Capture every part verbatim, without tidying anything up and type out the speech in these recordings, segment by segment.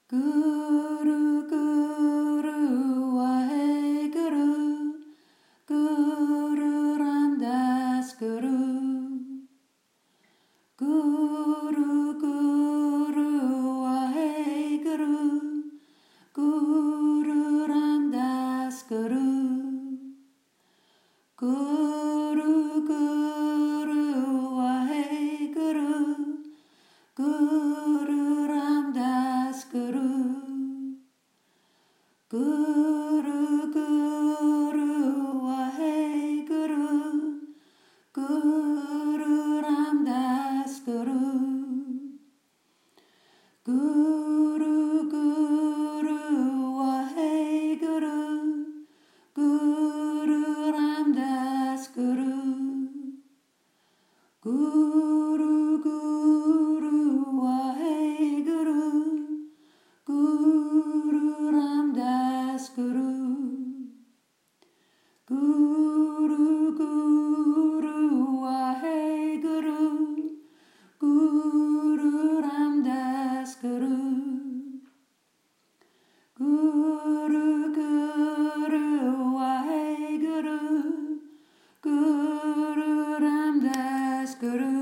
Guru Guru Waheguru Guru Ramdas Guru Guru Guru Waheguru Guru Ramdas Guru Guru Guru Waheguru Guru Ramdas Guru Guru Guru Waheguru Guru Ramdas Guru Guru Guru Waheguru Guru Ramdas Guru Guru Guru Waheguru Guru Ramdas Guru Guru Guru Waheguru Guru Ramdas Guru Guru Guru Waheguru Guru Ramdas Guru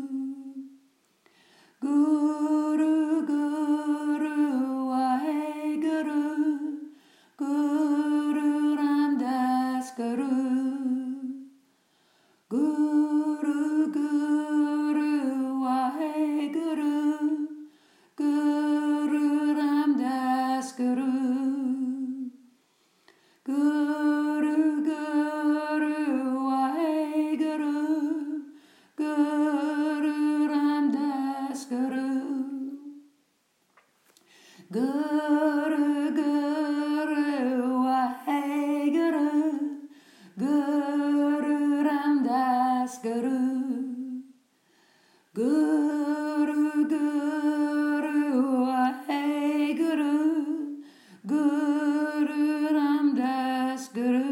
Guru Guru Waheguru Guru Ramdas Guru Guru Guru Waheguru Guru Ramdas Guru Guru Guru Waheguru Guru Ramdas Guru Guru Guru Waheguru Guru Ramdas Guru Guru Guru Waheguru Guru Ramdas Guru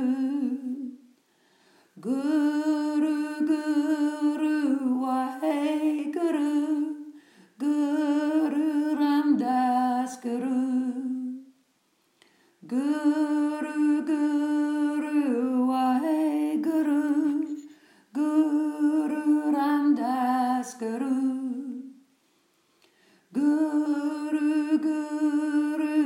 Guru Guru Waheguru Guru Ramdas Guru Guru Guru Waheguru Guru Ramdas Guru Guru Guru